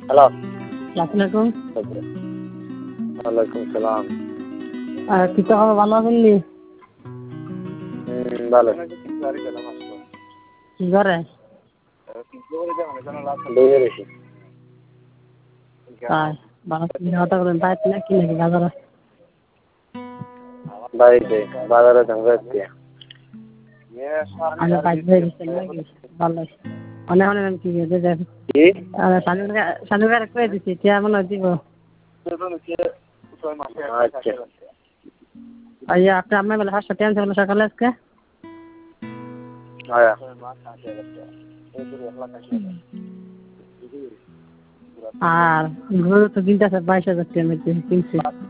Hello. আসসালামু আলাইকুম। ওয়ালাইকুম সালাম। কি তো ভালো আছেন নি? ভালো। কি করে? বেরিয়ে রয়েছি। তাই ভালো কথা বলেন তাই নাকি নাকি বাজারে? বাড়িতে বাজারে ঢঙ্গা দিয়ে। আমি বাইক ধরে দিচ্ছেন নাকি? ভালো। অনেক অনেক কি যে দেখ কি? শানুকার কয়ে দিচ্ছি কেমন দিব? আচ্ছা। আইয়া আপনি আমার বেলা 500 টাকা আনছে সকালে আজকে? আয়া। আর গরু তো কিনতেছে 22,000 টাকা কিনছি।